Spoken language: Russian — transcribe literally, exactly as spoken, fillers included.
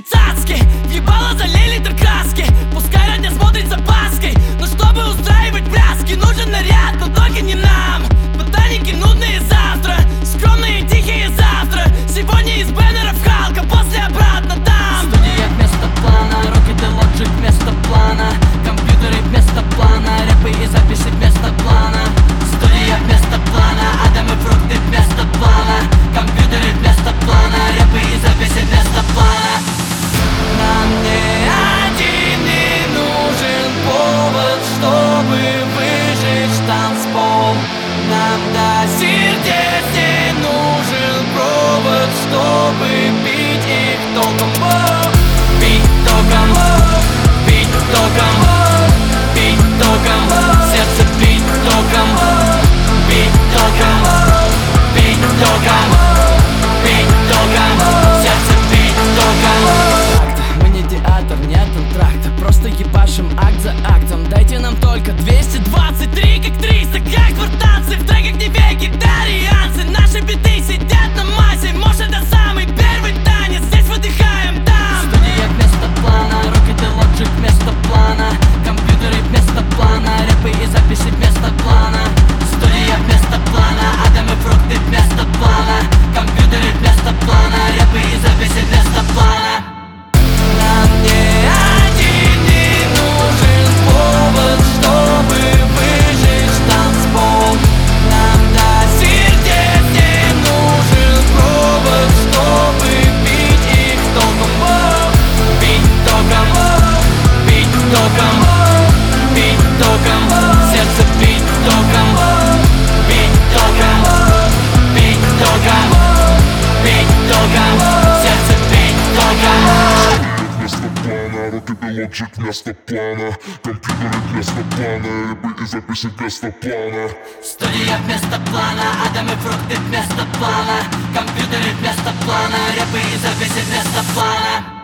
цацки, въебало залей литр краски. Пускай родня смотрит с опаской, но чтобы устраивать пляски, нужен наряд, но только не нам. Ботаники нудные завтра, скромные тихие завтра. Сегодня из бэннеров Халка, после обратно там. Студия вместо плана, Rocket и Logic вместо плана, компьютеры вместо плана, рэпы и записи вместо плана. Студия вместо плана, Адам и фрукты вместо плана, компьютеры вместо плана, рэпы и записи вместо плана. Нам не один не нужен повод, чтобы выжечь танцпол. Нам до сердец не нужен провод, чтобы бить их током. Бить током, бить током, бить током, сердце бить током, бить током, бить током, бить током, сердце бить током. Мы не театр, нет антракта, просто ебашим акт за актом. Дайте нам только двести двадцать три, как триста, как квартанцы. В треках не вегетарианцы, наши биты сидят на массе. Может, это самый первый танец, здесь выдыхаем там. Студия вместо плана, Rocket и Logic вместо плана, компьютеры вместо плана, рэпы и записи вместо плана. Студия вместо плана, Адам и фрукты вместо плана, компьютеры вместо плана, рэпы и записи вместо плана. Нам не один не нужен повод, чтобы выжечь танцпол. Нам до сердец не нужен провод, чтобы бить их током. Бить током, бить током, бить током, сердце бить током. Бить током, бить током, бить током, сердце бить током. Вместо плана, Rocket и Logic вместо плана, компьютеры вместо плана, рэпы и записи вместо плана. Студия вместо плана, Адам и фрукты вместо плана, компьютеры вместо плана, рэпы и записи вместо плана.